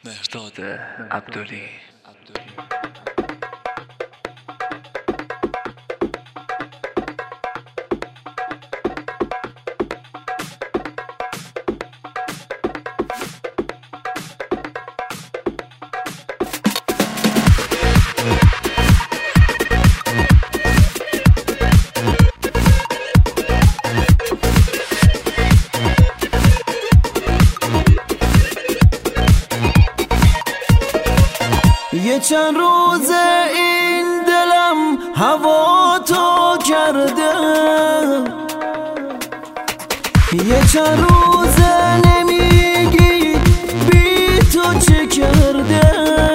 مهرداد عبدلی. یه چند روزه این دلم هوا تو کرده، یه چند روزه نمیگی بی تو چه کرده.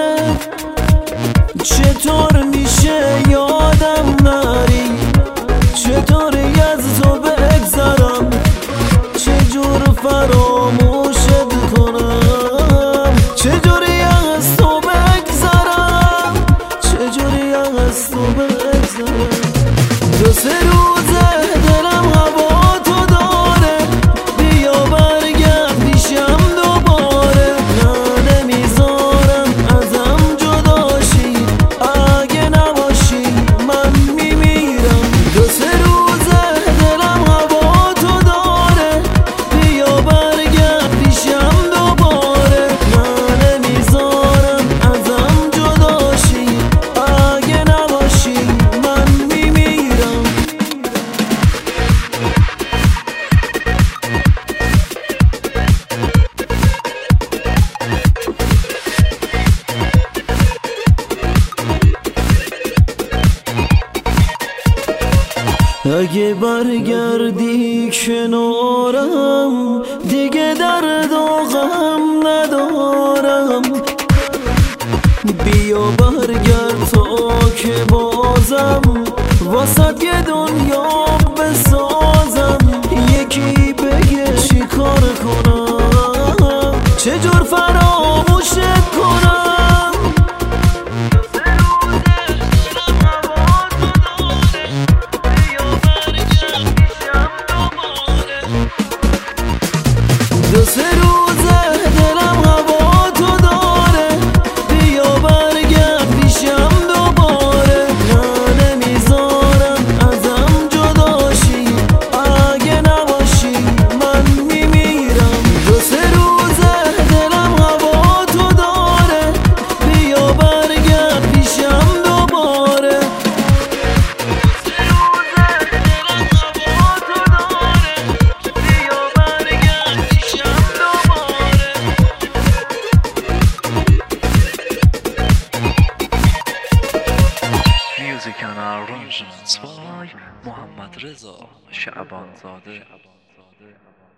چطور میشه یادم نری، چطوری از تو بگذرم، چجور فراموشت کنم، چجوری از تو بگذرم، چجوری از تو بگذرم. دو سه روزه دلم هوا تو داره، بیا برگرد پیشم دوباره. نه نمیذارم ازم جداشی، اگه نباشی من میمیرم. دو سه روزه دلم هوا تو داره، بیا برگرد پیشم دوباره. نه نمیذارم ازم جداشی، اگه نباشی من میمیرم. اگه برگردی کنارم، دیگه درد و غم ندارم. بیا برگرد تا که بازم واسه یه دنیا بسازم. یکی بگه چی کار کنم، چجور فراموشت کنم. دو سه روزه دلم هوا تو داره، بیا برگرد پیشم دوباره. نه نمیذارم ازم جداشی، اگه نباشی من میمیرم. دو سه روزه دلم هوا تو داره، بیا برگرد پیشم دوباره. Music and arrangements by محمد رضا شعبانزاده.